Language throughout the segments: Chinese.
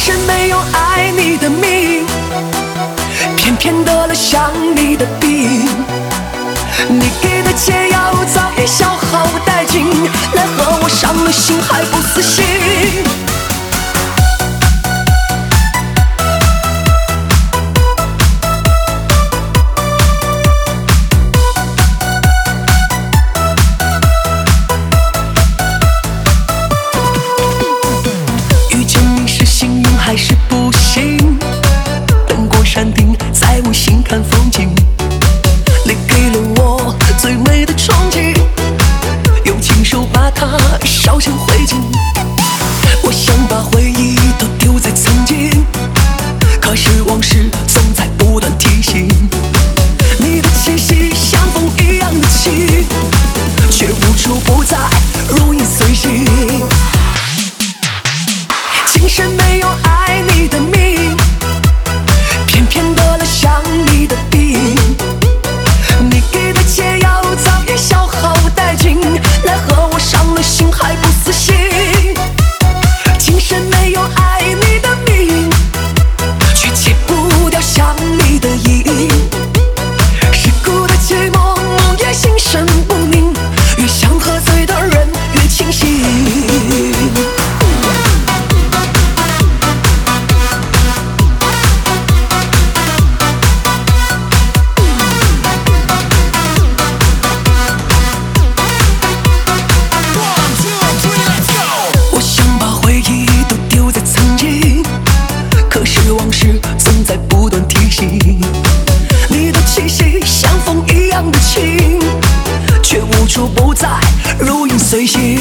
生没有爱你的命，偏偏得了想你的病。你给的解药早已消耗殆尽，奈何我伤了心还不死心。遇见你是幸运还是不幸？等过山顶，在无心看风景。你给了我最美的憧憬，用亲手把它烧成灰烬。我想把回忆都丢在曾经，可是往事总在不断提醒。你的气息像风一样的轻，却无处不在，如影随形。今生没有爱你的命，偏偏得了想你的病。你给的解药早已消耗殆尽，奈何我伤了心还不死心。今生没有爱你的命，却戒不掉想你的影。世故的寂寞，梦也心神不宁，越想喝醉的人越清醒。我想把回忆都丢在曾经，可是往事总在不断提醒。你的气息像风一样的轻，却无处不在，如影随形。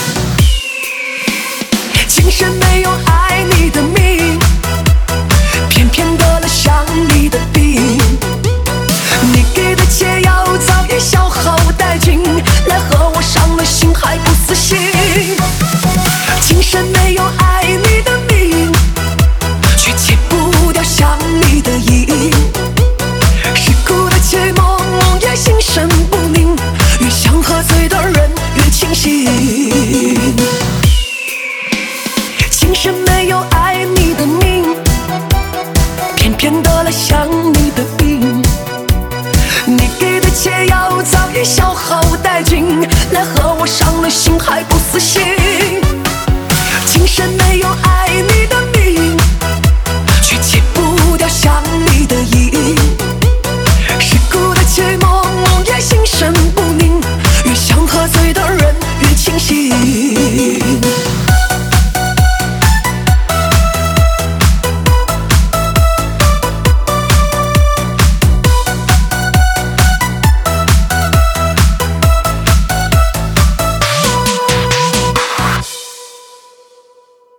今生没有爱你的命，偏偏得了想你的病。你给的解药早已消耗殆尽，奈何我伤了心还不死心。今生没有爱你的命，却戒不掉想你的影。世故的寂寞，梦也心神不宁，越想喝醉的人越清醒。今生没有爱你的命，偏偏得了想你的病。你给的解药早已消耗殆尽，奈何我伤了心还不死心。